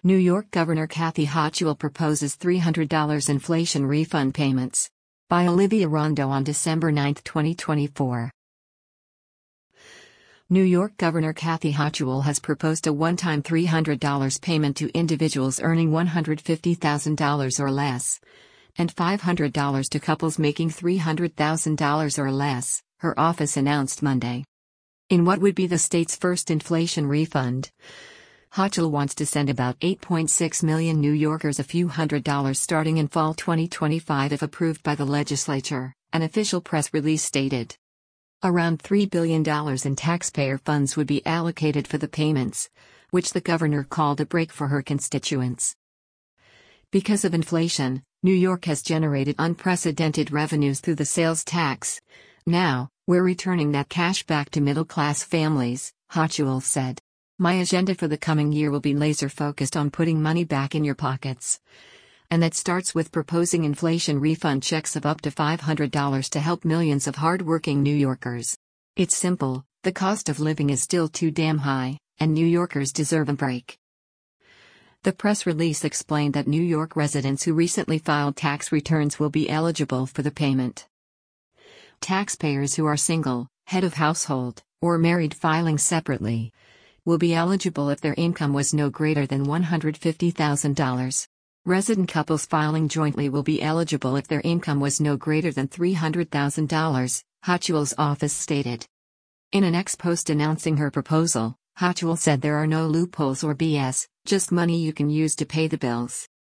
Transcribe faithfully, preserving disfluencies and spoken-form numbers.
New York Governor Kathy Hochul proposes three hundred dollars inflation refund payments. By Olivia Rondo on December ninth, twenty twenty-four. New York Governor Kathy Hochul has proposed a one-time three hundred dollars payment to individuals earning one hundred fifty thousand dollars or less, and five hundred dollars to couples making three hundred thousand dollars or less, her office announced Monday. In what would be the state's first inflation refund, Hochul wants to send about eight point six million New Yorkers a few hundred dollars starting in fall twenty twenty-five if approved by the legislature, an official press release stated. Around three billion dollars in taxpayer funds would be allocated for the payments, which the governor called a break for her constituents. Because of inflation, New York has generated unprecedented revenues through the sales tax. Now, we're returning that cash back to middle-class families, Hochul said. My agenda for the coming year will be laser-focused on putting money back in your pockets. And that starts with proposing inflation refund checks of up to five hundred dollars to help millions of hard-working New Yorkers. It's simple, the cost of living is still too damn high, and New Yorkers deserve a break. The press release explained that New York residents who recently filed tax returns will be eligible for the payment. Taxpayers who are single, head of household, or married filing separately will be eligible if their income was no greater than one hundred fifty thousand dollars. Resident couples filing jointly will be eligible if their income was no greater than three hundred thousand dollars, Hochul's office stated. In an ex-post announcing her proposal, Hochul said there are no loopholes or B S, just money you can use to pay the bills.